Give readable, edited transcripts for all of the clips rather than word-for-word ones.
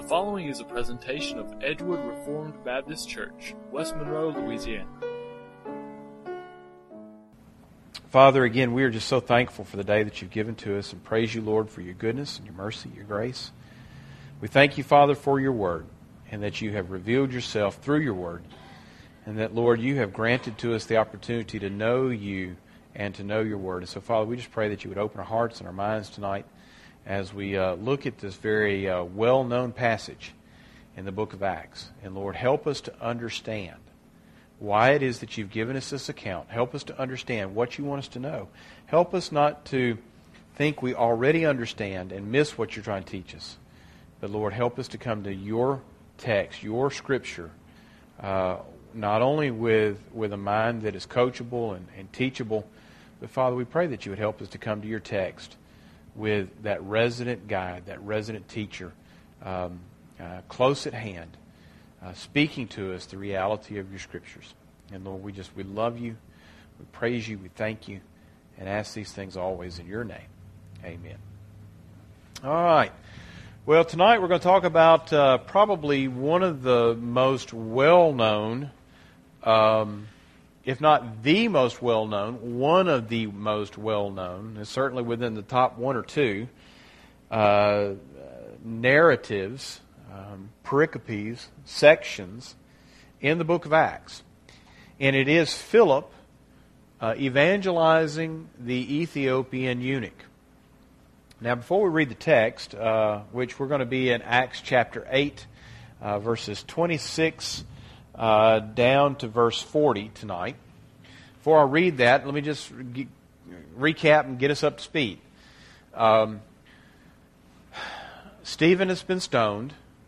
following is a presentation of Edgewood Reformed Baptist Church, West Monroe, Louisiana. Father, again, we are just so thankful for the day that you've given to us and praise you, Lord, for your goodness and your mercy, your grace. We thank you, Father, for your word and that you have revealed yourself through your word and that, Lord, you have granted to us the opportunity to know you and to know your word. And so, Father, we just pray that you would open our hearts and our minds tonight as we look at this very well-known passage in the book of Acts. And, Lord, help us to understand why it is that you've given us this account. Help us to understand what you want us to know. Help us not to think we already understand and miss what you're trying to teach us. But, Lord, help us to come to your text, your Scripture, not only with a mind that is coachable and teachable, but, Father, we pray that you would help us to come to your text with that resident guide, that resident teacher, close at hand, speaking to us the reality of your Scriptures. And Lord, we love you, we praise you, we thank you, and ask these things always in your name. Amen. All right. Well, tonight we're going to talk about probably one of the most well-known, if not the most well-known, one of the most well-known, and certainly within the top one or two, narratives, pericopes, sections in the book of Acts. And it is Philip evangelizing the Ethiopian eunuch. Now, before we read the text, which we're going to be in Acts chapter 8, verses 26 down to verse 40 tonight. Before I read that, let me just recap and get us up to speed. Stephen has been stoned.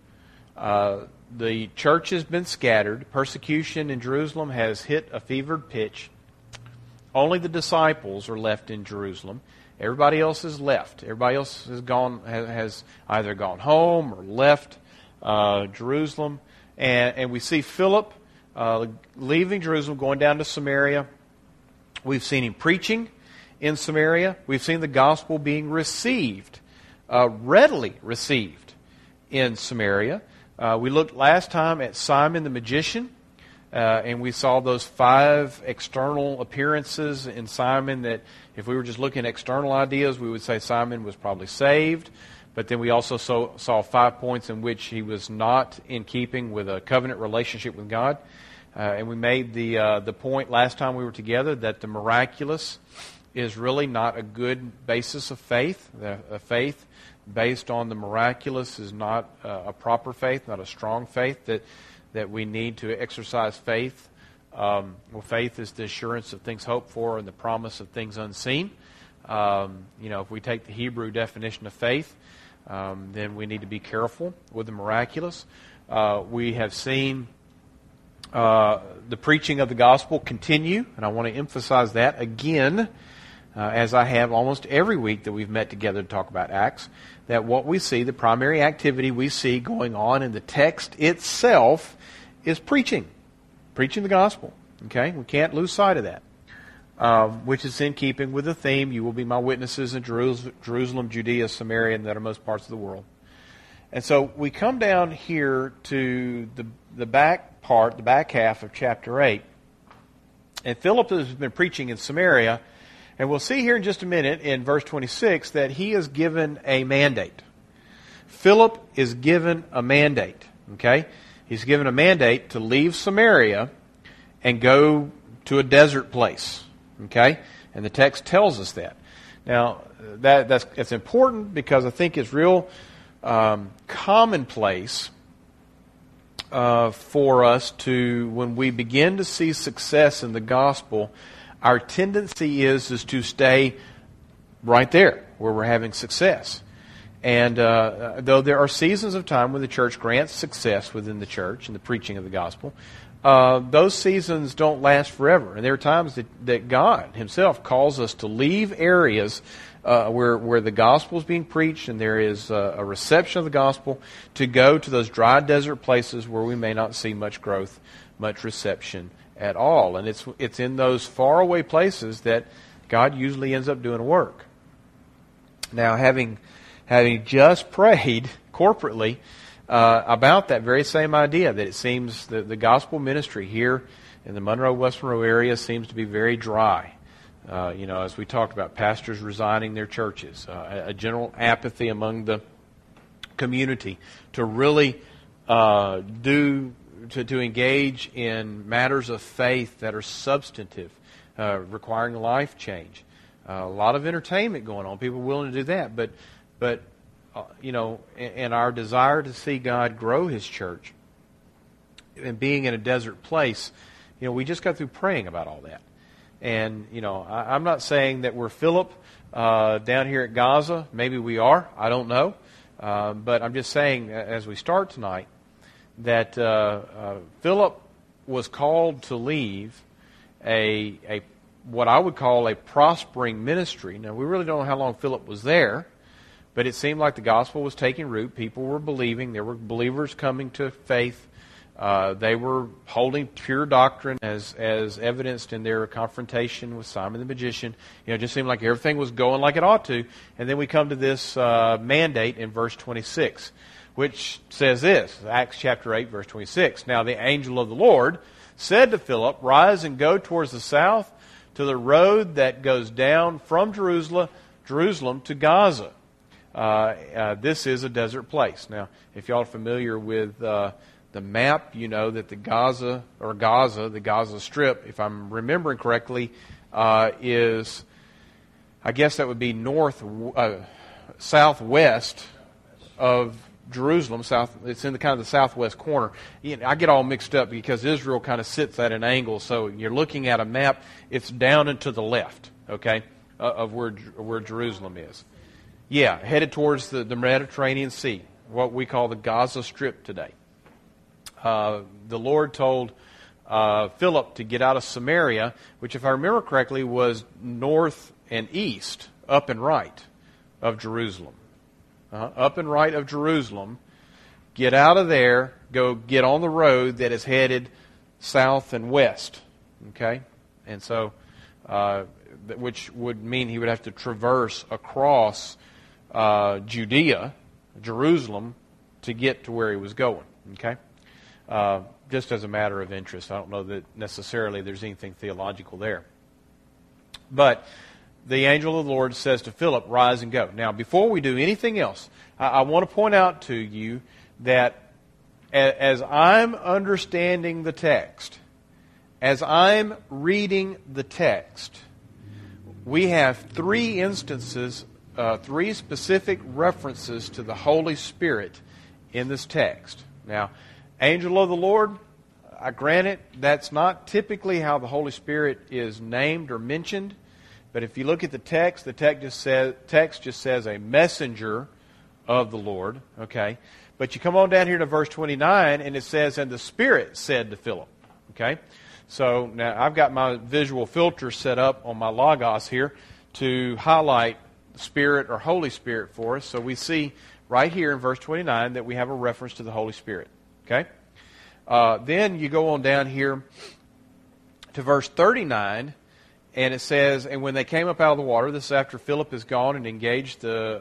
The church has been scattered. Persecution in Jerusalem has hit a fevered pitch. Only the disciples are left in Jerusalem. Everybody else has left. Everybody else has either gone home or left Jerusalem. And we see Philip leaving Jerusalem, going down to Samaria. We've seen him preaching in Samaria. We've seen the gospel being received, readily received in Samaria. We looked last time at Simon the magician, and we saw those 5 external appearances in Simon that if we were just looking at external ideas, we would say Simon was probably saved. But then we also saw 5 points in which he was not in keeping with a covenant relationship with God. And we made the point last time we were together that the miraculous is really not a good basis of faith. A faith based on the miraculous is not a proper faith, not a strong faith, that we need to exercise faith. Faith is the assurance of things hoped for and the promise of things unseen. If we take the Hebrew definition of faith, then we need to be careful with the miraculous. We have seen the preaching of the gospel continue, and I want to emphasize that again, as I have almost every week that we've met together to talk about Acts, that what we see, the primary activity we see going on in the text itself is preaching the gospel. Okay, we can't lose sight of that, which is in keeping with the theme, you will be my witnesses in Jerusalem, Judea, Samaria, and the uttermost parts of the world. And so we come down here to the back part, the back half of chapter 8. And Philip has been preaching in Samaria, and we'll see here in just a minute in verse 26 that he is given a mandate. Philip is given a mandate. Okay? He's given a mandate to leave Samaria and go to a desert place. Okay? And the text tells us that. Now, that's important because I think it's real commonplace for us to, when we begin to see success in the gospel, our tendency is to stay right there where we're having success. And though there are seasons of time when the church grants success within the church in the preaching of the gospel, those seasons don't last forever. And there are times that God Himself calls us to leave areas where the gospel is being preached and there is a reception of the gospel, to go to those dry desert places where we may not see much growth, much reception at all. And it's in those faraway places that God usually ends up doing work. Now, having just prayed corporately about that very same idea, that it seems that the gospel ministry here in the Monroe, West Monroe area seems to be very dry. As we talked about, pastors resigning their churches, a general apathy among the community to really to engage in matters of faith that are substantive, requiring life change. A lot of entertainment going on. People are willing to do that, but and our desire to see God grow His church and being in a desert place, we just got through praying about all that. And, I'm not saying that we're Philip down here at Gaza. Maybe we are. I don't know. But I'm just saying, as we start tonight, that Philip was called to leave a what I would call a prospering ministry. Now, we really don't know how long Philip was there, but it seemed like the gospel was taking root. People were believing. There were believers coming to faith. They were holding pure doctrine as evidenced in their confrontation with Simon the magician. It just seemed like everything was going like it ought to. And then we come to this mandate in verse 26, which says this, Acts chapter 8, verse 26. Now the angel of the Lord said to Philip, "Rise and go towards the south to the road that goes down from Jerusalem to Gaza." This is a desert place. Now, if y'all are familiar with the map, you know that the Gaza Strip, if I'm remembering correctly, is, I guess that would be southwest of Jerusalem. It's in the kind of the southwest corner. I get all mixed up because Israel kind of sits at an angle. So you're looking at a map. It's down and to the left, okay, of where Jerusalem is. Yeah, headed towards the Mediterranean Sea, what we call the Gaza Strip today. The Lord told Philip to get out of Samaria, which, if I remember correctly, was north and east, up and right of Jerusalem. Up and right of Jerusalem. Get out of there, go get on the road that is headed south and west. Okay? And so, which would mean he would have to traverse across Judea, Jerusalem, to get to where he was going. Okay? Just as a matter of interest. I don't know that necessarily there's anything theological there. But the angel of the Lord says to Philip, "Rise and go." Now, before we do anything else, I want to point out to you that as I'm understanding the text, as I'm reading the text, we have three instances, three specific references to the Holy Spirit in this text. Now, angel of the Lord, I grant it, that's not typically how the Holy Spirit is named or mentioned. But if you look at the text just says a messenger of the Lord. Okay, but you come on down here to verse 29, and it says, "And the Spirit said to Philip." Okay, so now I've got my visual filter set up on my Logos here to highlight Spirit or Holy Spirit for us. So we see right here in verse 29 that we have a reference to the Holy Spirit. Okay, then you go on down here to verse 39. And it says, "And when they came up out of the water," this is after Philip has gone and engaged the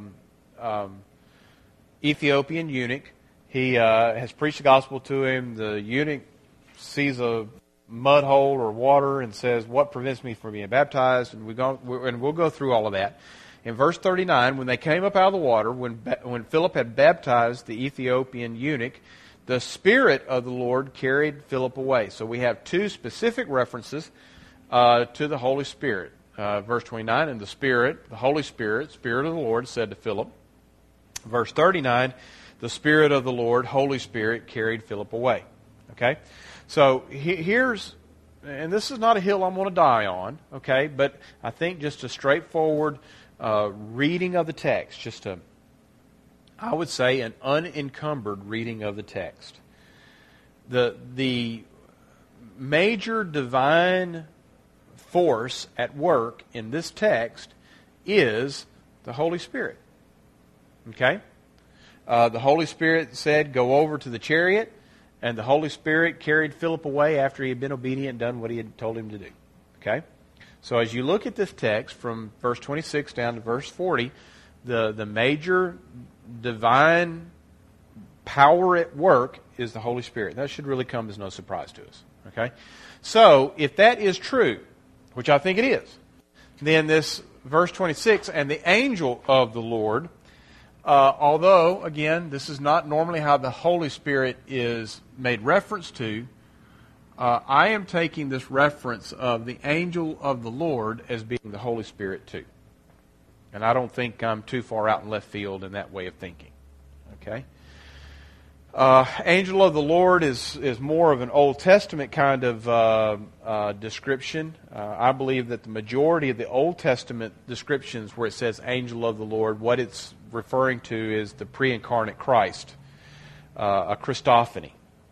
Ethiopian eunuch. He has preached the gospel to him. The eunuch sees a mud hole or water and says, "What prevents me from being baptized?" And we'll go through all of that. In verse 39, when they came up out of the water, when Philip had baptized the Ethiopian eunuch, the Spirit of the Lord carried Philip away. So we have two specific references to the Holy Spirit. Verse 29, "And the Holy Spirit, Spirit of the Lord, said to Philip." Verse 39, "The Spirit of the Lord, Holy Spirit, carried Philip away." Okay? So here's, and this is not a hill I'm going to die on, okay, but I think just a straightforward reading of the text, I would say an unencumbered reading of the text. The major divine force at work in this text is the Holy Spirit. Okay? The Holy Spirit said, "Go over to the chariot," and the Holy Spirit carried Philip away after he had been obedient and done what he had told him to do. Okay? So as you look at this text from verse 26 down to verse 40, the major divine power at work is the Holy Spirit. That should really come as no surprise to us. Okay? So, if that is true, which I think it is, then this verse 26, and the angel of the Lord, although, again, this is not normally how the Holy Spirit is made reference to, I am taking this reference of the angel of the Lord as being the Holy Spirit too. And I don't think I'm too far out in left field in that way of thinking. Okay? Angel of the Lord is more of an Old Testament kind of description. I believe that the majority of the Old Testament descriptions where it says angel of the Lord, what it's referring to is the pre-incarnate Christ, a Christophany,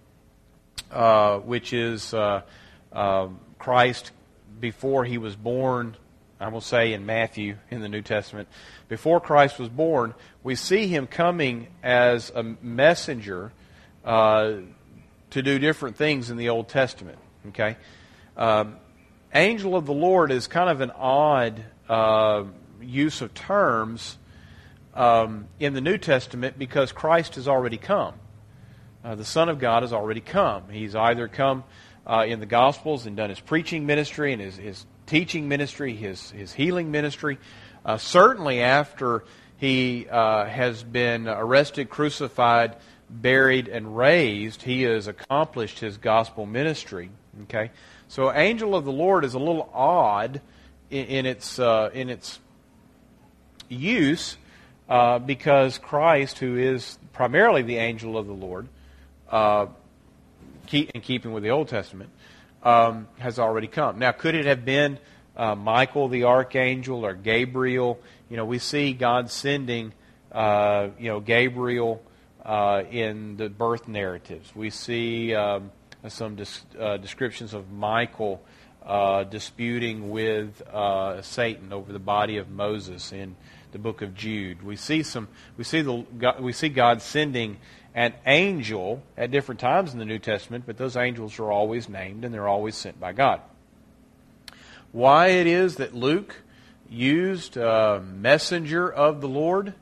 which is Christ before he was born. I will say in Matthew, in the New Testament, before Christ was born, we see him coming as a messenger to do different things in the Old Testament. Okay, angel of the Lord is kind of an odd use of terms in the New Testament because Christ has already come. The Son of God has already come. He's either come in the Gospels and done his preaching ministry and his teaching ministry, his healing ministry. Certainly after he has been arrested, crucified, buried, and raised, he has accomplished his gospel ministry. Okay, so angel of the Lord is a little odd in its use because Christ, who is primarily the angel of the Lord, in keeping with the Old Testament, has already come. Now, could it have been Michael the archangel or Gabriel? You know, we see God sending, Gabriel in the birth narratives. We see some descriptions of Michael disputing with Satan over the body of Moses in the book of Jude. We see God sending an angel at different times in the New Testament, but those angels are always named and they're always sent by God. Why it is that Luke used messenger of the Lord,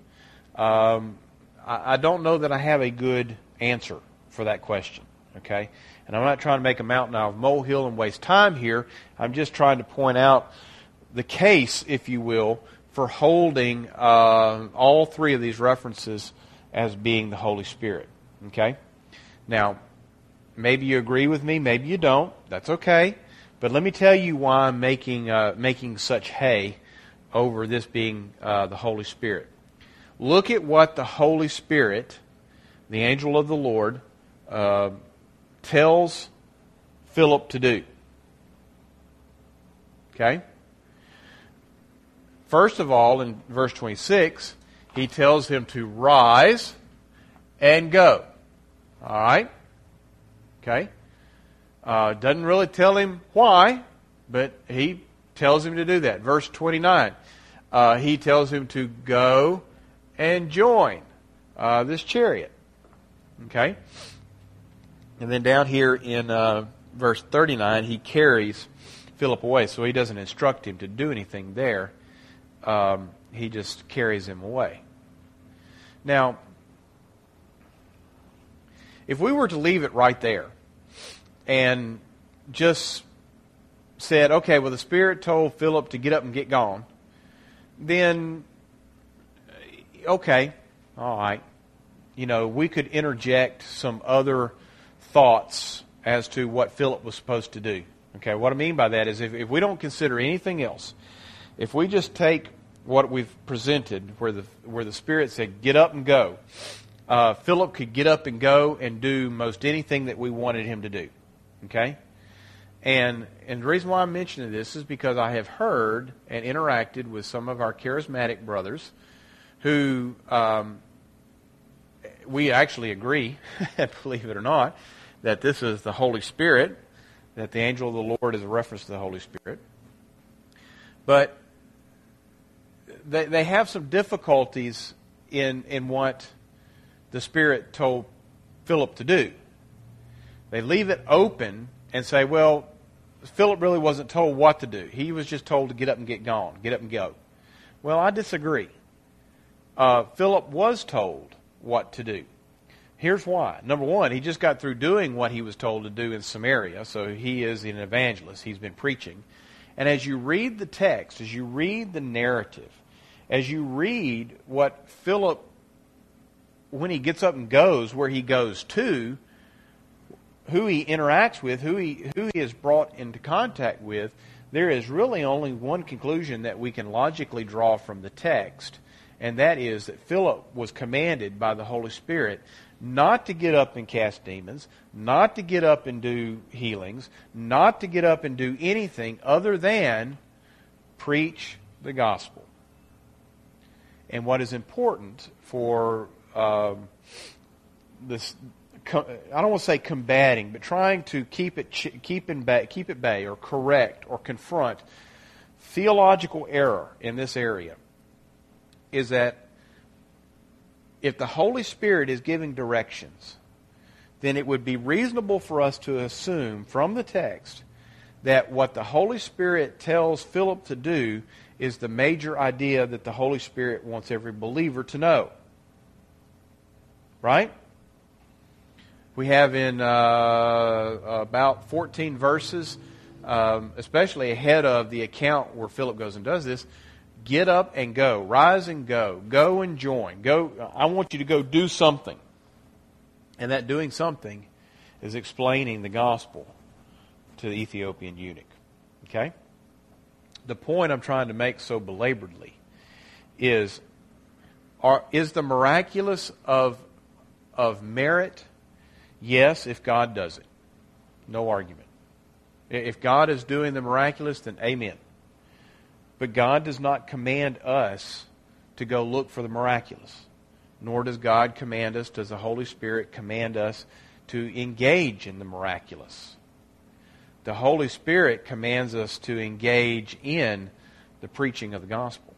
I don't know that I have a good answer for that question. Okay, and I'm not trying to make a mountain out of a molehill and waste time here. I'm just trying to point out the case, if you will, for holding all three of these references as being the Holy Spirit. Okay? Now, maybe you agree with me, maybe you don't. That's okay. But let me tell you why I'm making such hay over this being the Holy Spirit. Look at what the Holy Spirit, the angel of the Lord, tells Philip to do. Okay? First of all, in verse 26, he tells him to rise and go. All right? Okay? Doesn't really tell him why, but he tells him to do that. Verse 29, he tells him to go and join this chariot. Okay? And then down here in verse 39, he carries Philip away. So he doesn't instruct him to do anything there. He just carries him away. Now, if we were to leave it right there and just said, okay, well, the Spirit told Philip to get up and get gone, then, okay, all right. You know, we could interject some other thoughts as to what Philip was supposed to do. Okay, what I mean by that is if we don't consider anything else, if we just take what we've presented, where the Spirit said, get up and go, Philip could get up and go and do most anything that we wanted him to do. Okay? And the reason why I'm mentioning this is because I have heard and interacted with some of our charismatic brothers who we actually agree, believe it or not, that this is the Holy Spirit, that the angel of the Lord is a reference to the Holy Spirit. But they have some difficulties in what the Spirit told Philip to do. They leave it open and say, well, Philip really wasn't told what to do. He was just told to get up and get gone, get up and go. Well, I disagree. Philip was told what to do. Here's why. Number one, he just got through doing what he was told to do in Samaria, so he is an evangelist. He's been preaching. And as you read the text, as you read the narrative, as you read what Philip, when he gets up and goes, where he goes to, who he interacts with, who he is brought into contact with, there is really only one conclusion that we can logically draw from the text, and that is that Philip was commanded by the Holy Spirit not to get up and cast demons, not to get up and do healings, not to get up and do anything other than preach the gospel. And what is important for this, I don't want to say combating, but trying to keep at bay, or correct, or confront theological error in this area, is that if the Holy Spirit is giving directions, then it would be reasonable for us to assume from the text that what the Holy Spirit tells Philip to do is the major idea that the Holy Spirit wants every believer to know. Right? We have in about 14 verses, especially ahead of the account where Philip goes and does this, get up and go, rise and go, go and join, go. I want you to go do something. And that doing something is explaining the gospel to the Ethiopian eunuch. Okay? The point I'm trying to make so belaboredly is the miraculous of merit? Yes, if God does it. No argument. If God is doing the miraculous, then amen. But God does not command us to go look for the miraculous. Nor does God command us, does the Holy Spirit command us to engage in the miraculous. The Holy Spirit commands us to engage in the preaching of the gospel.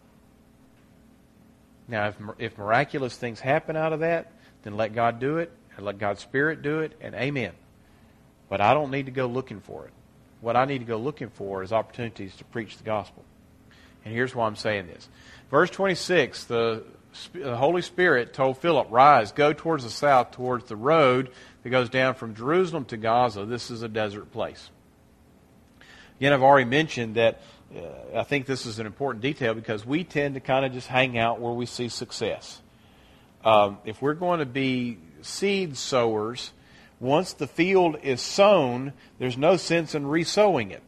Now, if miraculous things happen out of that, then let God do it, and let God's Spirit do it, and amen. But I don't need to go looking for it. What I need to go looking for is opportunities to preach the gospel. And here's why I'm saying this. Verse 26, the Holy Spirit told Philip, rise, go towards the south, towards the road that goes down from Jerusalem to Gaza. This is a desert place. Again, I've already mentioned that I think this is an important detail because we tend to kind of just hang out where we see success. If we're going to be seed sowers, once the field is sown, there's no sense in re-sowing it.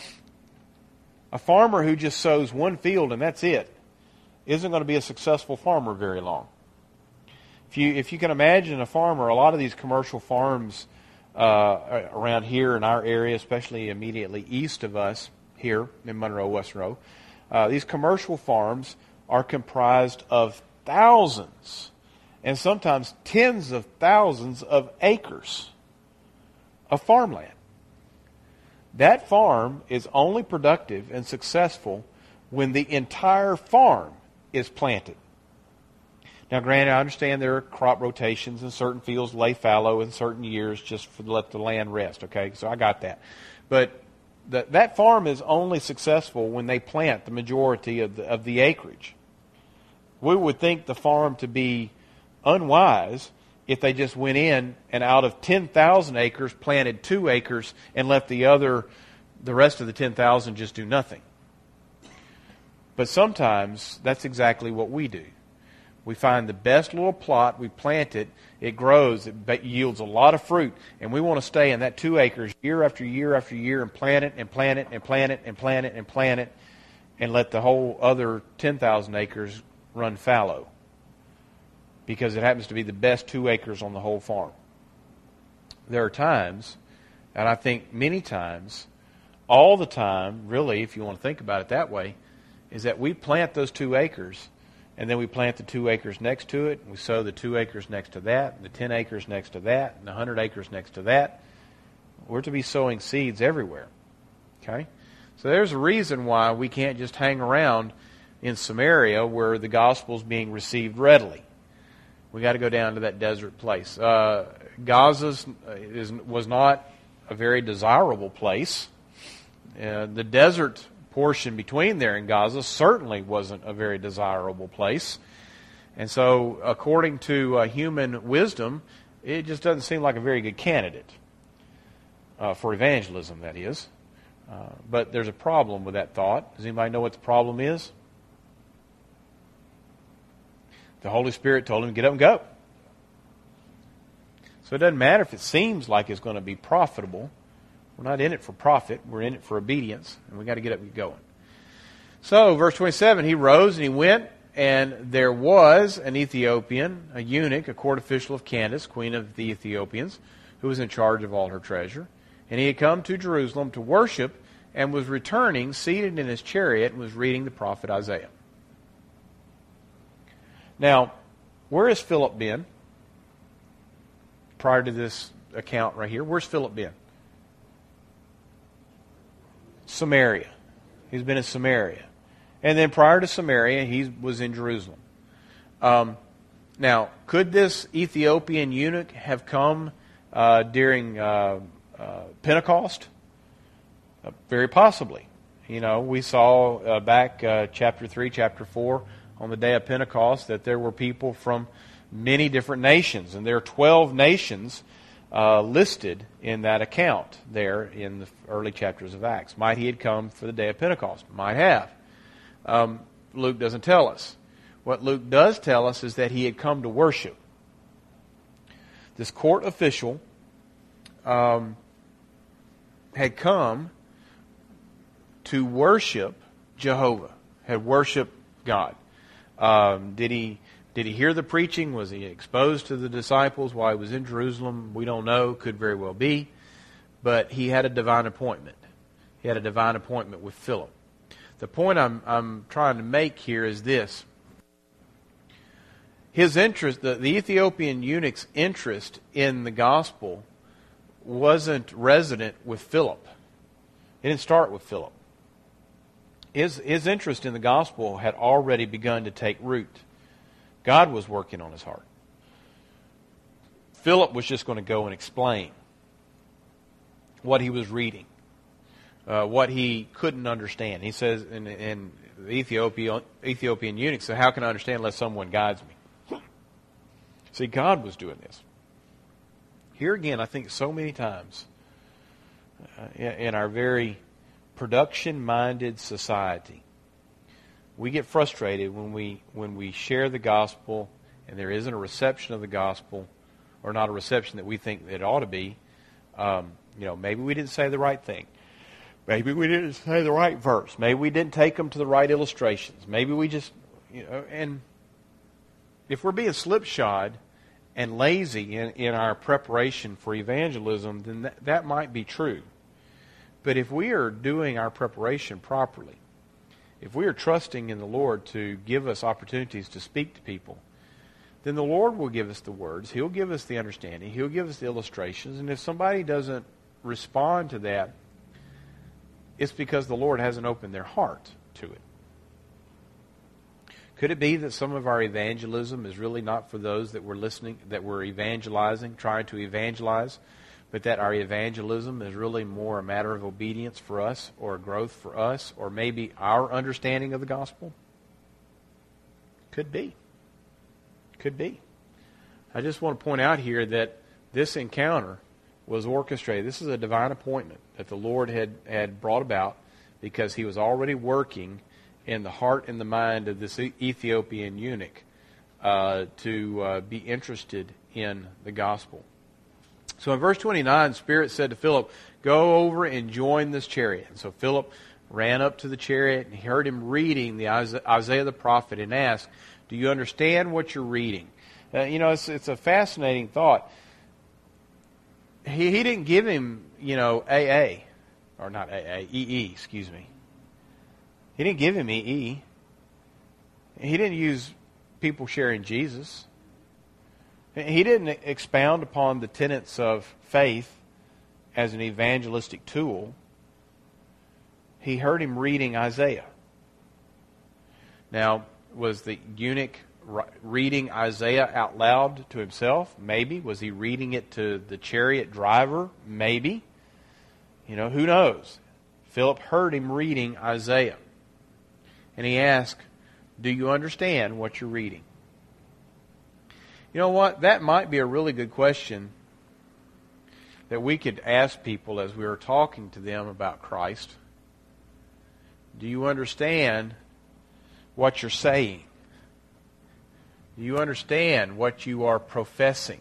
A farmer who just sows one field and that's it isn't going to be a successful farmer very long. If you can imagine a farmer, a lot of these commercial farms around here in our area, especially immediately east of us here in Monroe, West Monroe, these commercial farms are comprised of thousands and sometimes tens of thousands of acres of farmland. That farm is only productive and successful when the entire farm is planted. Now, granted, I understand there are crop rotations and certain fields lay fallow in certain years just to let the land rest, okay? So I got that. But that farm is only successful when they plant the majority of the acreage. We would think the farm to be unwise if they just went in and out of 10,000 acres planted 2 acres and left the rest of the 10,000 just do nothing. But sometimes that's exactly what we do. We find the best little plot, we plant it, it grows, it yields a lot of fruit, and we want to stay in that 2 acres year after year after year and plant it and plant it and plant it and plant it and plant it and let the whole other 10,000 acres run fallow because it happens to be the best 2 acres on the whole farm. There are times, and I think many times, all the time, really, if you want to think about it that way, is that we plant those 2 acres and then we plant the 2 acres next to it, and we sow the 2 acres next to that, and the 10 acres next to that, and the 100 acres next to that. We're to be sowing seeds everywhere. Okay? So there's a reason why we can't just hang around in Samaria where the gospel's being received readily. We got to go down to that desert place. Gaza was not a very desirable place. The desert portion between there and Gaza certainly wasn't a very desirable place. And so, according to human wisdom, it just doesn't seem like a very good candidate for evangelism, that is. But there's a problem with that thought. Does anybody know what the problem is? The Holy Spirit told him to get up and go. So it doesn't matter if it seems like it's going to be profitable. We're not in it for profit. We're in it for obedience. And we've got to get up and get going. So, verse 27, he rose and he went, and there was an Ethiopian, a eunuch, a court official of Candace, queen of the Ethiopians, who was in charge of all her treasure. And he had come to Jerusalem to worship and was returning, seated in his chariot, and was reading the prophet Isaiah. Now, where has Philip been prior to this account right here? Where's Philip been? Samaria. He's been in Samaria. And then prior to Samaria, he was in Jerusalem. Now, could this Ethiopian eunuch have come during Pentecost? Very possibly. You know, we saw back chapter 3, chapter 4, on the day of Pentecost, that there were people from many different nations. And there are 12 nations listed in that account there in the early chapters of Acts. Might he had come for the day of Pentecost? Might have. Luke doesn't tell us. What Luke does tell us is that he had come to worship. This court official had come to worship Jehovah, had worshiped God. Did he hear the preaching? Was he exposed to the disciples while he was in Jerusalem? We don't know. Could very well be. But he had a divine appointment. He had a divine appointment with Philip. The point I'm trying to make here is this. His interest, the Ethiopian eunuch's interest in the gospel wasn't resident with Philip. It didn't start with Philip. His interest in the gospel had already begun to take root. God was working on his heart. Philip was just going to go and explain what he was reading, what he couldn't understand. He says, in the Ethiopian eunuch said, "How can I understand unless someone guides me?" See, God was doing this. Here again, I think so many times in our very production-minded society, we get frustrated when we share the gospel and there isn't a reception of the gospel, or not a reception that we think it ought to be. Maybe we didn't say the right thing. Maybe we didn't say the right verse. Maybe we didn't take them to the right illustrations. Maybe we just, and if we're being slipshod and lazy in our preparation for evangelism, then that might be true. But if we are doing our preparation properly, if we are trusting in the Lord to give us opportunities to speak to people, then the Lord will give us the words. He'll give us the understanding. He'll give us the illustrations. And if somebody doesn't respond to that, it's because the Lord hasn't opened their heart to it. Could it be that some of our evangelism is really not for those that we're listening, that we're evangelizing, trying to evangelize, but that our evangelism is really more a matter of obedience for us, or growth for us, or maybe our understanding of the gospel? Could be. Could be. I just want to point out here that this encounter was orchestrated. This is a divine appointment that the Lord had brought about because he was already working in the heart and the mind of this Ethiopian eunuch to be interested in the gospel. So in verse 29, Spirit said to Philip, "Go over and join this chariot." And so Philip ran up to the chariot and he heard him reading the Isaiah the prophet and asked, "Do you understand what you're reading?" It's a fascinating thought. He didn't give him, AA, or not AA, EE, excuse me. He didn't give him EE. He didn't use people sharing Jesus. He didn't expound upon the tenets of faith as an evangelistic tool. He heard him reading Isaiah. Now, was the eunuch reading Isaiah out loud to himself? Maybe. Was he reading it to the chariot driver? Maybe. Who knows? Philip heard him reading Isaiah. And he asked, "Do you understand what you're reading?" You know what? That might be a really good question that we could ask people as we were talking to them about Christ. Do you understand what you're saying? Do you understand what you are professing?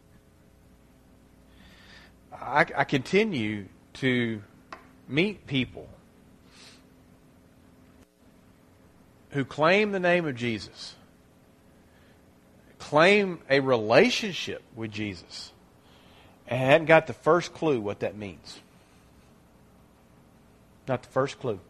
I continue to meet people who claim the name of Jesus, claim a relationship with Jesus, and hadn't got the first clue what that means. Not the first clue.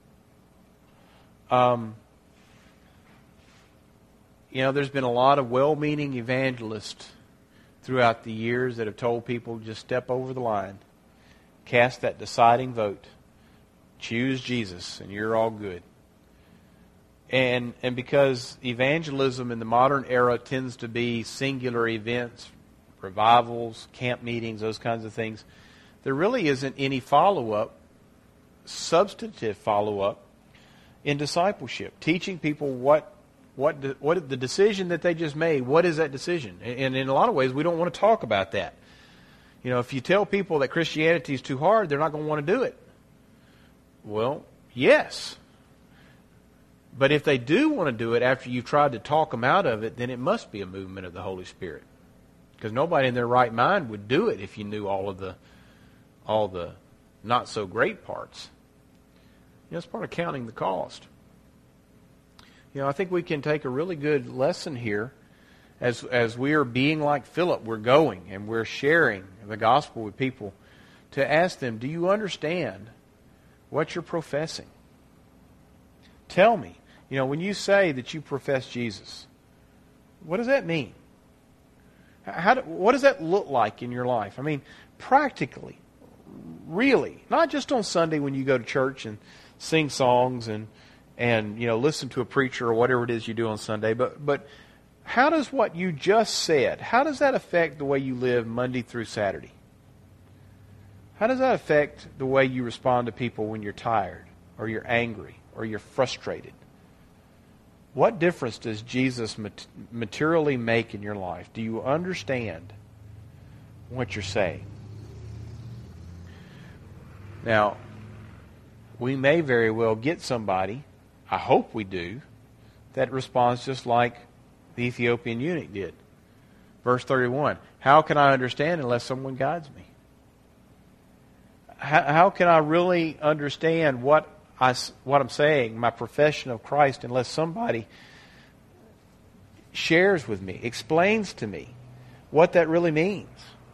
There's been a lot of well-meaning evangelists throughout the years that have told people just step over the line, cast that deciding vote, choose Jesus, and you're all good. And because evangelism in the modern era tends to be singular events, revivals, camp meetings, those kinds of things, there really isn't any follow-up, substantive follow-up in discipleship, teaching people what the decision that they just made, what is that decision? And in a lot of ways, we don't want to talk about that. If you tell people that Christianity is too hard, they're not going to want to do it. Well, yes. But if they do want to do it after you've tried to talk them out of it, then it must be a movement of the Holy Spirit. Because nobody in their right mind would do it if you knew all the not so great parts. It's part of counting the cost. I think we can take a really good lesson here as we are being like Philip. We're going and we're sharing the gospel with people to ask them, do you understand what you're professing? Tell me. When you say that you profess Jesus, what does that mean? What does that look like in your life? I mean, practically, really, not just on Sunday when you go to church and sing songs and listen to a preacher or whatever it is you do on Sunday, but how does what you just said, how does that affect the way you live Monday through Saturday? How does that affect the way you respond to people when you're tired or you're angry or you're frustrated? What difference does Jesus materially make in your life? Do you understand what you're saying? Now, we may very well get somebody, I hope we do, that responds just like the Ethiopian eunuch did. Verse 31, how can I understand unless someone guides me? How can I really understand what I'm saying, my profession of Christ, unless somebody shares with me, explains to me what that really means?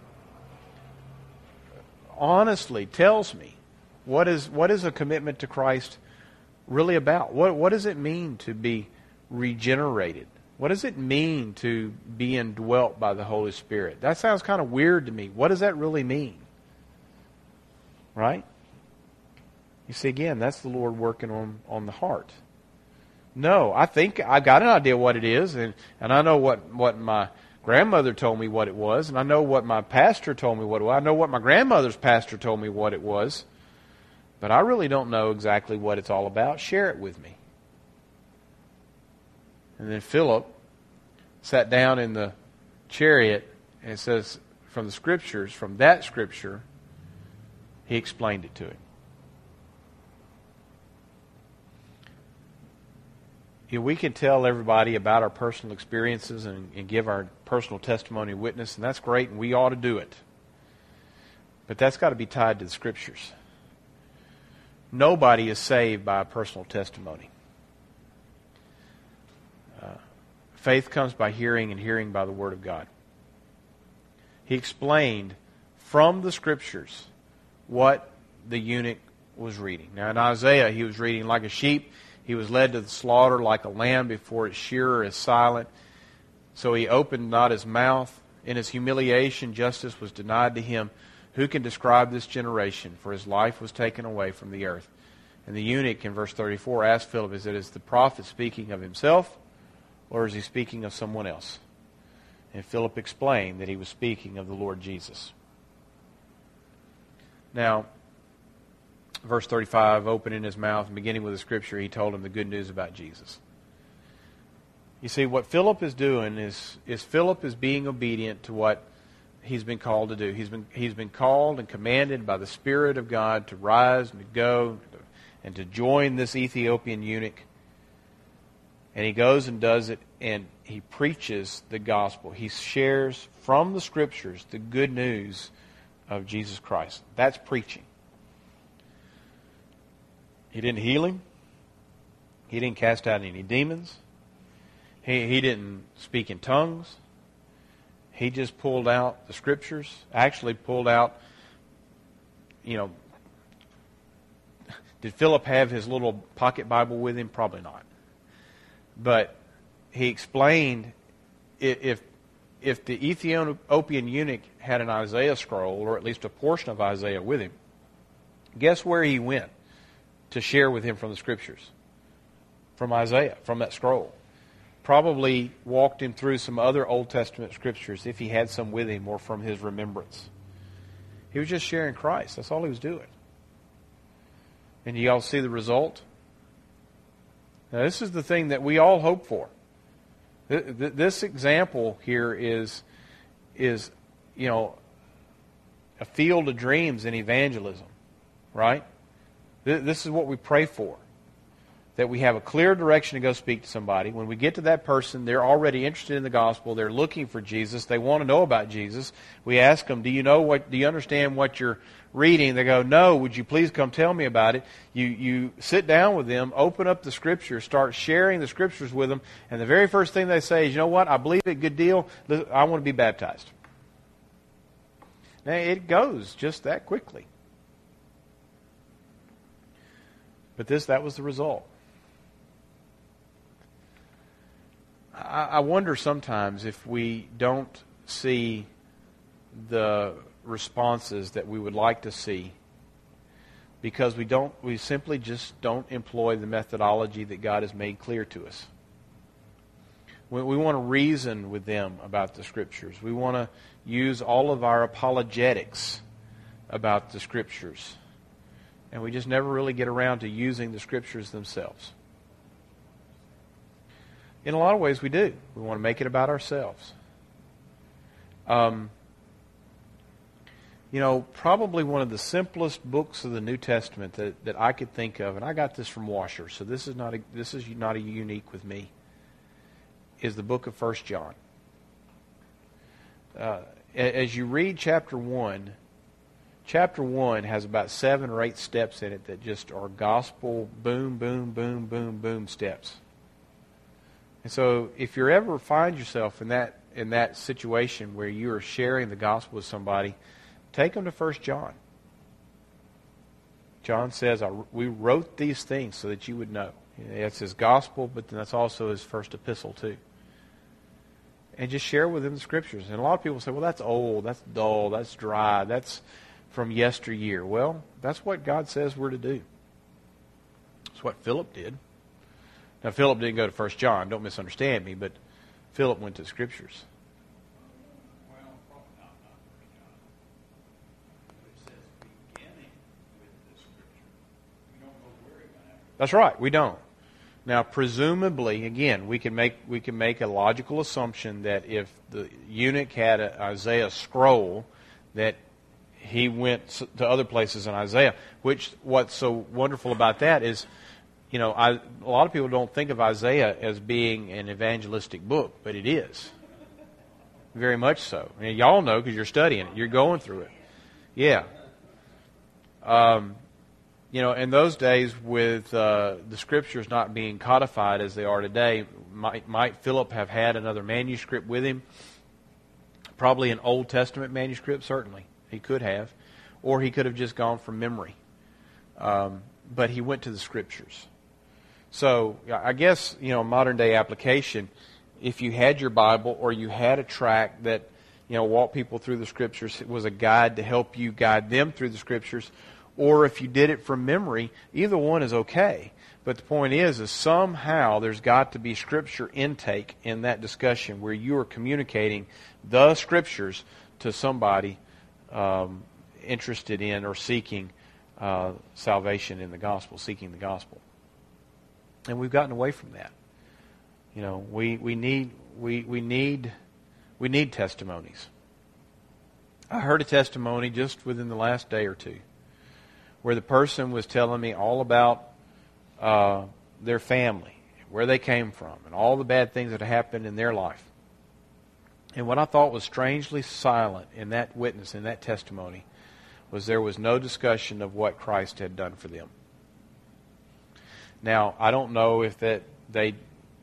Honestly tells me what is a commitment to Christ really about? What does it mean to be regenerated? What does it mean to be indwelt by the Holy Spirit? That sounds kind of weird to me. What does that really mean? Right? You see, again, that's the Lord working on the heart. No, I think I've got an idea what it is, and I know what my grandmother told me what it was, and I know what my pastor told me what it was. I know what my grandmother's pastor told me what it was, but I really don't know exactly what it's all about. Share it with me. And then Philip sat down in the chariot, and it says from the Scriptures, from that Scripture, he explained it to him. We can tell everybody about our personal experiences and give our personal testimony and witness, and that's great, and we ought to do it. But that's got to be tied to the Scriptures. Nobody is saved by a personal testimony. Faith comes by hearing, and hearing by the Word of God. He explained from the Scriptures what the eunuch was reading. Now in Isaiah, he was reading, like a sheep, he was led to the slaughter, like a lamb before its shearer is silent. So he opened not his mouth. In his humiliation, justice was denied to him. Who can describe this generation? For his life was taken away from the earth. And the eunuch in verse 34 asked Philip, is the prophet speaking of himself, or is he speaking of someone else? And Philip explained that he was speaking of the Lord Jesus. Now, verse 35, opening his mouth and beginning with the Scripture, he told him the good news about Jesus. You see, what Philip is doing is Philip is being obedient to what he's been called to do. He's been called and commanded by the Spirit of God to rise and to go and to join this Ethiopian eunuch. And he goes and does it, and he preaches the gospel. He shares from the Scriptures the good news of Jesus Christ. That's preaching. He didn't heal him. He didn't cast out any demons. He didn't speak in tongues. He just pulled out the Scriptures. Actually pulled out, did Philip have his little pocket Bible with him? Probably not. But he explained if the Ethiopian eunuch had an Isaiah scroll, or at least a portion of Isaiah with him, guess where he went to share with him from the Scriptures? From Isaiah, from that scroll. Probably walked him through some other Old Testament Scriptures if he had some with him or from his remembrance. He was just sharing Christ. That's all he was doing. And you all see the result? Now, this is the thing that we all hope for. This example here is a field of dreams in evangelism, right? This is what we pray for. That we have a clear direction to go speak to somebody. When we get to that person, they're already interested in the gospel. They're looking for Jesus. They want to know about Jesus. We ask them, do you understand what you're reading? They go, no. Would you please come tell me about it? You sit down with them, open up the Scriptures, start sharing the Scriptures with them, and the very first thing they say is, you know what? I believe it, good deal. I want to be baptized. Now, it goes just that quickly. But that was the result. I wonder sometimes if we don't see the responses that we would like to see because we simply just don't employ the methodology that God has made clear to us. We want to reason with them about the Scriptures. We want to use all of our apologetics about the Scriptures. And we just never really get around to using the Scriptures themselves. In a lot of ways we do. We want to make it about ourselves. Probably one of the simplest books of the New Testament that I could think of, and I got this from Washer, so this is not a unique with me, is the book of 1 John. As you read chapter 1 has about 7 or 8 steps in it that just are gospel boom, boom, boom, boom, boom steps. And so if you ever find yourself in that situation where you are sharing the gospel with somebody, take them to 1 John. John says, we wrote these things so that you would know. That's his gospel, but then that's also his first epistle too. And just share with them the Scriptures. And a lot of people say, well, that's old, that's dull, that's dry, that's from yesteryear. Well, that's what God says we're to do. That's what Philip did. Now, Philip didn't go to 1 John, don't misunderstand me, but Philip went to the Scriptures. Well, probably not 1 John. It says beginning with the Scripture. We don't know where it went after. That's right, we don't. Now, presumably, again, we can make a logical assumption that if the eunuch had an Isaiah scroll, that he went to other places in Isaiah. What's so wonderful about that is, a lot of people don't think of Isaiah as being an evangelistic book, but it is. Very much so. And y'all know because you're studying it. You're going through it. Yeah. In those days with the Scriptures not being codified as they are today, might Philip have had another manuscript with him? Probably an Old Testament manuscript, certainly. He could have. Or he could have just gone from memory. But he went to the Scriptures. So I guess, modern day application, if you had your Bible or you had a tract that, walked people through the Scriptures, it was a guide to help you guide them through the Scriptures, or if you did it from memory, either one is okay. But the point is somehow there's got to be Scripture intake in that discussion where you are communicating the Scriptures to somebody interested in or seeking salvation in the gospel, seeking the gospel. And we've gotten away from that. You know, we need testimonies. I heard a testimony just within the last day or two where the person was telling me all about their family, where they came from, and all the bad things that happened in their life. And what I thought was strangely silent in that witness, in that testimony, was there was no discussion of what Christ had done for them. Now, I don't know if that they,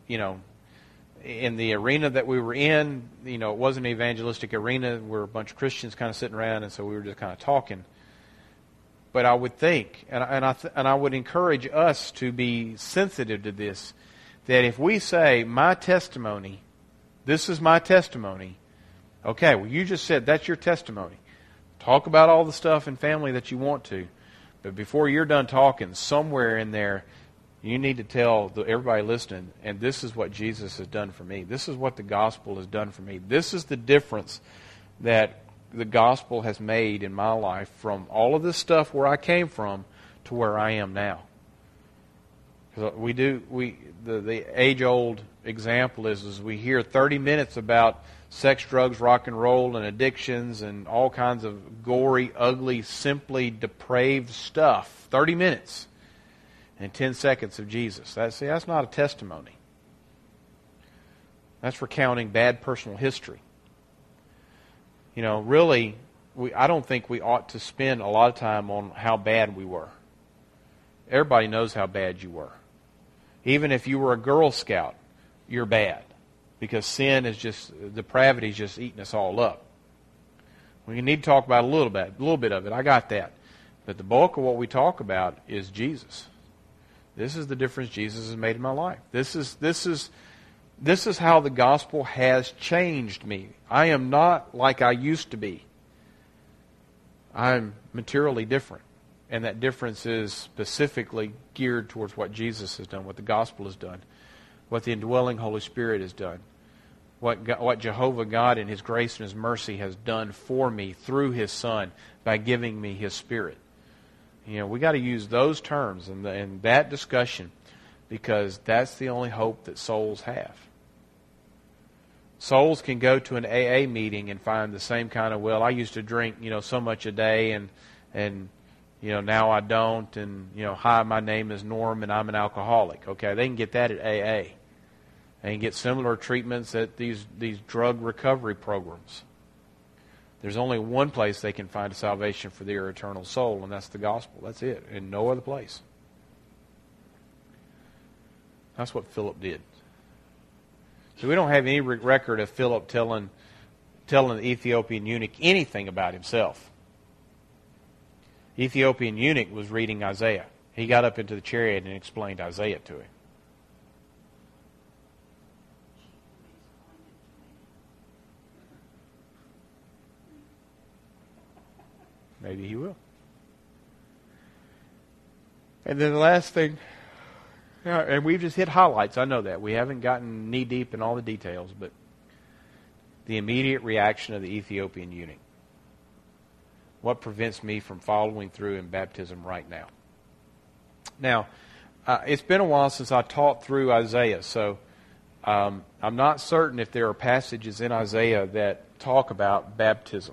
in the arena that we were in, it wasn't an evangelistic arena. We're a bunch of Christians kind of sitting around, and so we were just kind of talking. But I would think, and I would encourage us to be sensitive to this, that if we say, my testimony, this is my testimony, okay, well, you just said that's your testimony. Talk about all the stuff in family that you want to, but before you're done talking, somewhere in there, you need to tell everybody listening, and this is what Jesus has done for me. This is what the gospel has done for me. This is the difference that the gospel has made in my life from all of this stuff where I came from to where I am now. The age-old example is we hear 30 minutes about sex, drugs, rock and roll, and addictions, and all kinds of gory, ugly, simply depraved stuff. 30 minutes. And 10 seconds of Jesus. That's not a testimony. That's recounting bad personal history. Really, I don't think we ought to spend a lot of time on how bad we were. Everybody knows how bad you were. Even if you were a Girl Scout, you're bad. Because sin is depravity is just eating us all up. We need to talk about a little bit of it. I got that. But the bulk of what we talk about is Jesus. This is the difference Jesus has made in my life. This is how the gospel has changed me. I am not like I used to be. I'm materially different. And that difference is specifically geared towards what Jesus has done, what the gospel has done, what the indwelling Holy Spirit has done, what Jehovah God in His grace and His mercy has done for me through His Son by giving me His Spirit. We got to use those terms in that discussion because that's the only hope that souls have. Souls can go to an AA meeting and find the same kind of, I used to drink, so much a day and now I don't, and, hi, my name is Norm and I'm an alcoholic. Okay, they can get that at AA. They can get similar treatments at these drug recovery programs. There's only one place they can find a salvation for their eternal soul, and that's the gospel. That's it, and no other place. That's what Philip did. So we don't have any record of Philip telling the Ethiopian eunuch anything about himself. The Ethiopian eunuch was reading Isaiah. He got up into the chariot and explained Isaiah to him. Maybe he will. And then the last thing, and we've just hit highlights, I know that. We haven't gotten knee-deep in all the details, but the immediate reaction of the Ethiopian eunuch. What prevents me from following through in baptism right now? Now, it's been a while since I taught through Isaiah, so I'm not certain if there are passages in Isaiah that talk about baptism.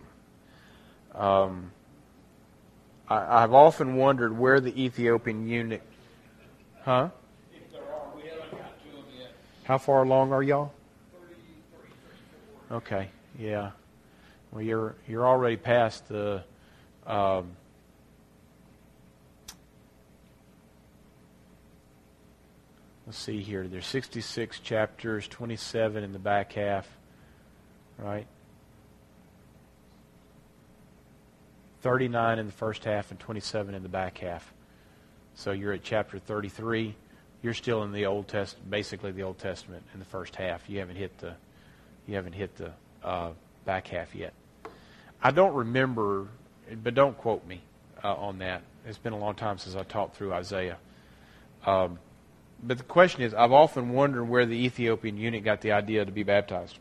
I've often wondered where the Ethiopian eunuch... Huh? If there are, we haven't got to them yet. How far along are y'all? 34. Okay, yeah. Well, you're already past the... let's see here. There's 66 chapters, 27 in the back half, right? 39 in the first half and 27 in the back half. So you're at chapter 33. You're still in the Old Testament, basically the Old Testament in the first half. You haven't hit the back half yet. I don't remember, but don't quote me on that. It's been a long time since I taught through Isaiah. But the question is, I've often wondered where the Ethiopian eunuch got the idea to be baptized.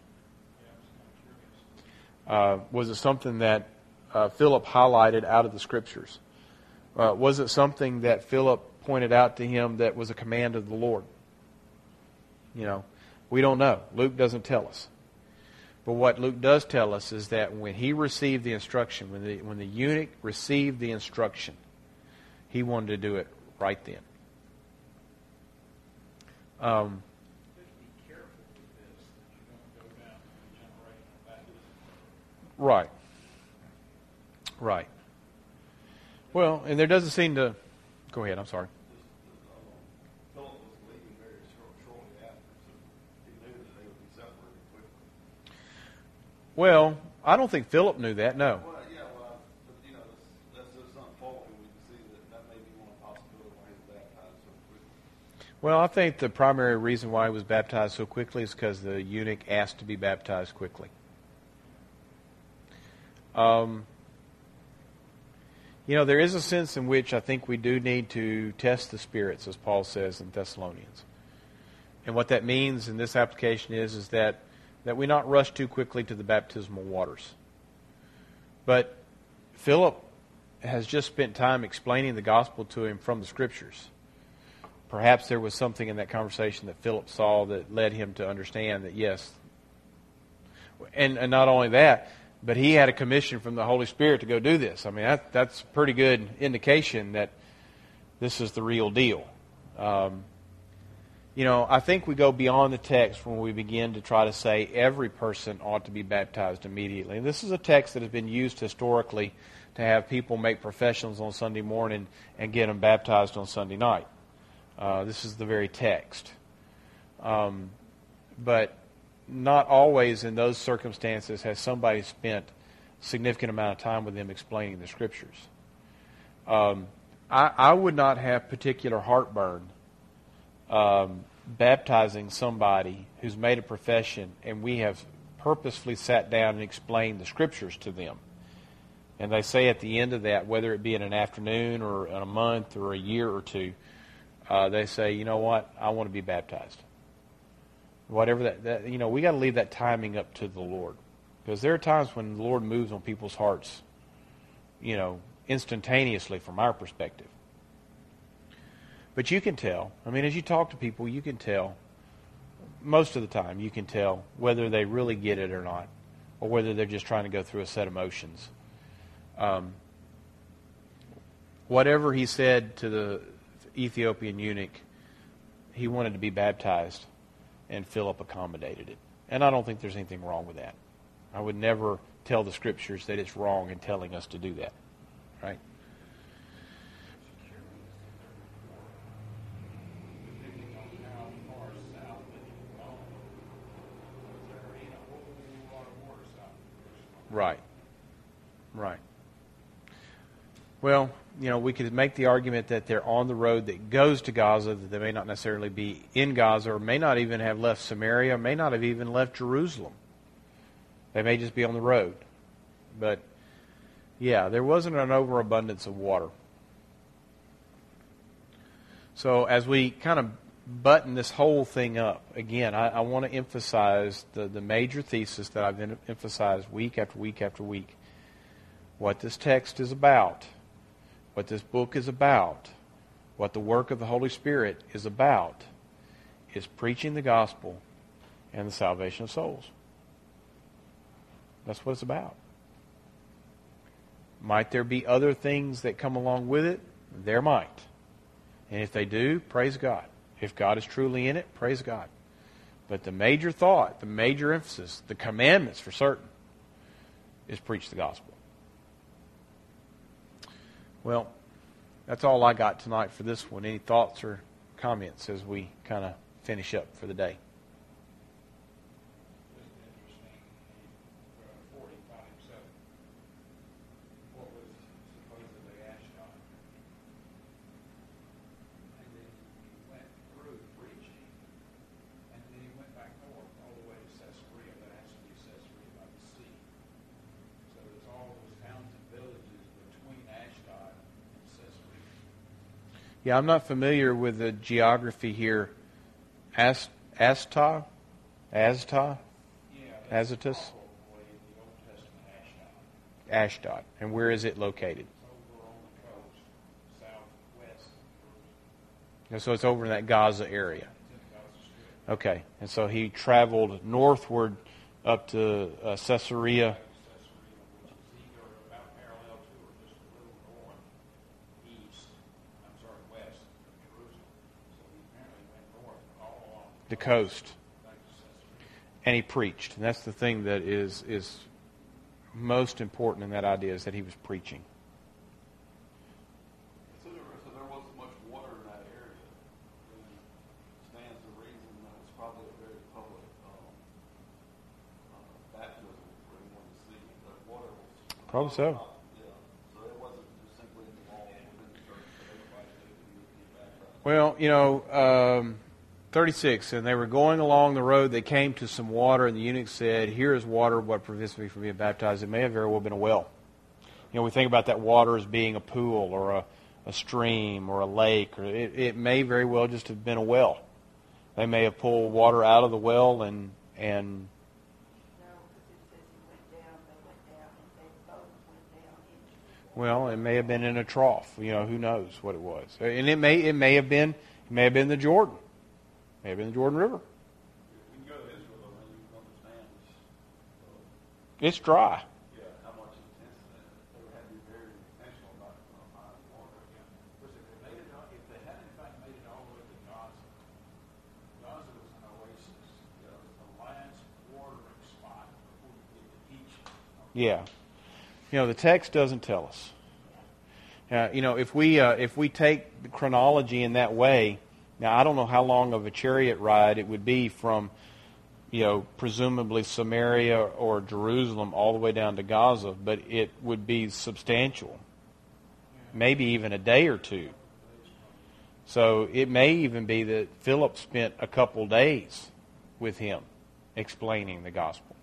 Was it something that Philip highlighted out of the Scriptures? Was it something that Philip pointed out to him that was a command of the Lord? We don't know. Luke doesn't tell us. But what Luke does tell us is that when he received the instruction, when the eunuch received the instruction, he wanted to do it right then. Be careful with this, that you don't go down the generational baptism. Right. Right. Well, and there doesn't seem to... Go ahead, I'm sorry. Philip was leaving very shortly after, so he knew that they would be separated quickly. Well, I don't think Philip knew that, no. Well, yeah, but that's just unfolding. We can see that may be one possibility why he was baptized so quickly. Well, I think the primary reason why he was baptized so quickly is because the eunuch asked to be baptized quickly. There is a sense in which I think we do need to test the spirits, as Paul says in Thessalonians. And what that means in this application is that we not rush too quickly to the baptismal waters. But Philip has just spent time explaining the gospel to him from the Scriptures. Perhaps there was something in that conversation that Philip saw that led him to understand that, yes. And not only that, but he had a commission from the Holy Spirit to go do this. I mean, that's a pretty good indication that this is the real deal. I think we go beyond the text when we begin to try to say every person ought to be baptized immediately. And this is a text that has been used historically to have people make professions on Sunday morning and get them baptized on Sunday night. This is the very text. But not always in those circumstances has somebody spent a significant amount of time with them explaining the Scriptures. I would not have particular heartburn baptizing somebody who's made a profession and we have purposefully sat down and explained the Scriptures to them. And they say at the end of that, whether it be in an afternoon or in a month or a year or two, they say, you know what, I want to be baptized. Whatever that we got to leave that timing up to the Lord. Because there are times when the Lord moves on people's hearts, instantaneously from our perspective. But you can tell. I mean, as you talk to people, you can tell. Most of the time, you can tell whether they really get it or not, or whether they're just trying to go through a set of motions. Whatever he said to the Ethiopian eunuch, he wanted to be baptized, and Philip accommodated it. And I don't think there's anything wrong with that. I would never tell the Scriptures that it's wrong in telling us to do that. Right? Depending on how far south that you've gone, there ain't a whole lot of water south of Jerusalem. Right. Right. Well, we could make the argument that they're on the road that goes to Gaza, that they may not necessarily be in Gaza, or may not even have left Samaria, may not have even left Jerusalem. They may just be on the road. But, yeah, there wasn't an overabundance of water. So as we kind of button this whole thing up, again, I want to emphasize the major thesis that I've emphasized week after week after week. What this text is about, what this book is about, what the work of the Holy Spirit is about, is preaching the gospel and the salvation of souls. That's what it's about. Might there be other things that come along with it? There might. And if they do, praise God. If God is truly in it, praise God. But the major thought, the major emphasis, the commandments for certain, is preach the gospel. Well, that's all I got tonight for this one. Any thoughts or comments as we kind of finish up for the day? Just interesting, 45:7. What was supposedly Ashdod? And then he went through preaching, and then he went back north all the way to Caesarea, but actually Caesarea by the sea. So there's all those towns and villages between Ashdod and Caesarea. Yeah, I'm not familiar with the geography here. Aztah? Yeah, that's Azotus? probably the Old Testament Ashdod. Ashdod. And where is it located? Over on the coast, southwest. And so it's over in that Gaza area. It's in the Gaza Strip. Okay, and so he traveled northward up to Caesarea. Caesarea, which is either about parallel to or just a little west of Jerusalem. So he apparently went north all along The coast. back to Caesarea. And he preached. And that's the thing that is most important in that idea, is that he was preaching. So there wasn't much water in that area. And stands to reason that it's probably a very public baptism for anyone to see. But water was Probably so. Yeah. So it wasn't just simply the law within the church that everybody knew that he would be baptized. Well, 36, and they were going along the road. They came to some water, and the eunuch said, "Here is water. What prevents me from being baptized?" It may have very well been a well. We think about that water as being a pool or a stream or a lake. Or it may very well just have been a well. They may have pulled water out of the well and No, because it says he went down, and they both went down into the water. well, it may have been in a trough. Who knows what it was. And it may have been the Jordan. May have been the Jordan River. You can go to Israel, though, and you can understand It's dry. how much intensity they had to be very intentional about finding water. Because if they had in fact made it all the way to Gaza, Gaza was an oasis. It was the last watering spot before you get to Egypt. Yeah. The text doesn't tell us. If we take the chronology in that way, now I don't know how long of a chariot ride it would be from, presumably Samaria or Jerusalem all the way down to Gaza, but it would be substantial. Maybe even a day or two. So it may even be that Philip spent a couple days with him explaining the gospel.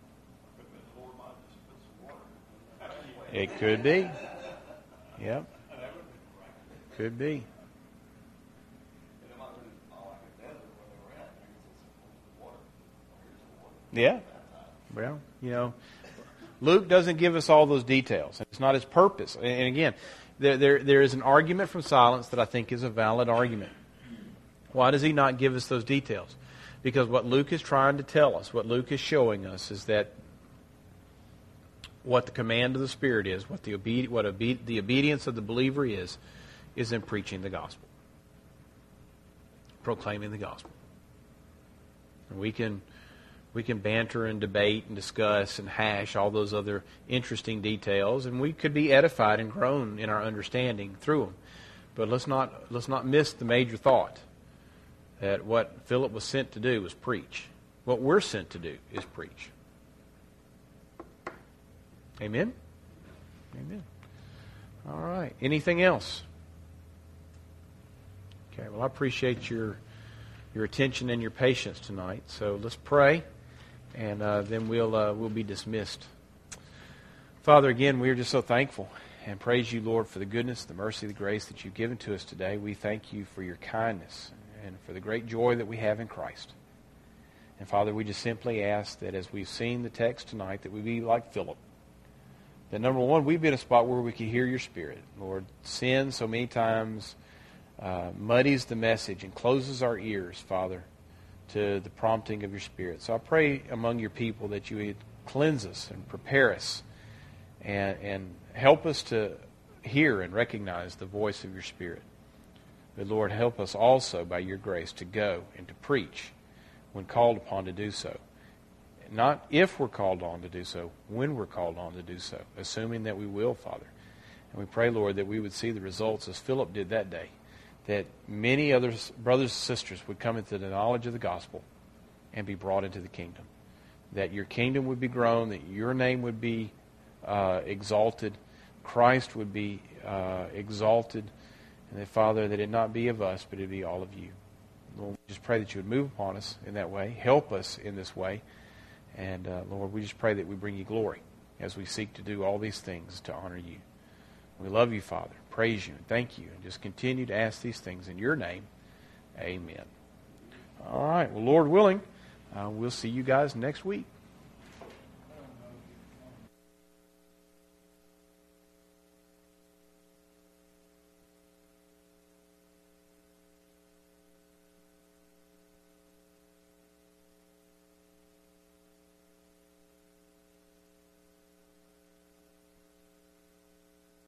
It could be. Yep. Could be. Yeah. Well, Luke doesn't give us all those details. It's not his purpose. And again, there is an argument from silence that I think is a valid argument. Why does he not give us those details? Because what Luke is trying to tell us, what Luke is showing us, is that what the command of the Spirit is, what the obedience of the believer is in preaching the gospel, proclaiming the gospel. And we can banter and debate and discuss and hash all those other interesting details, and we could be edified and grown in our understanding through them. But let's not miss the major thought, that what Philip was sent to do was preach. What we're sent to do is preach. Amen? Amen. All right. Anything else? Okay, well, I appreciate your attention and your patience tonight. So let's pray, and then we'll be dismissed. Father, again, we are just so thankful and praise you, Lord, for the goodness, the mercy, the grace that you've given to us today. We thank you for your kindness and for the great joy that we have in Christ. And Father, we just simply ask that as we've seen the text tonight, that we be like Philip. That number one, we'd be in a spot where we can hear your Spirit. Lord, sin so many times muddies the message and closes our ears, Father, to the prompting of your Spirit. So I pray among your people that you would cleanse us and prepare us and help us to hear and recognize the voice of your Spirit. But Lord, help us also by your grace to go and to preach when called upon to do so. Not if we're called on to do so, when we're called on to do so, assuming that we will, Father. And we pray, Lord, that we would see the results as Philip did that day, that many other brothers and sisters would come into the knowledge of the gospel and be brought into the kingdom. That your kingdom would be grown, that your name would be exalted, Christ would be exalted, and that, Father, that it not be of us, but it be all of you. Lord, we just pray that you would move upon us in that way, help us in this way, and Lord, we just pray that we bring you glory as we seek to do all these things to honor you. We love you, Father, praise you, and thank you, and just continue to ask these things in your name. Amen. All right, well, Lord willing, we'll see you guys next week.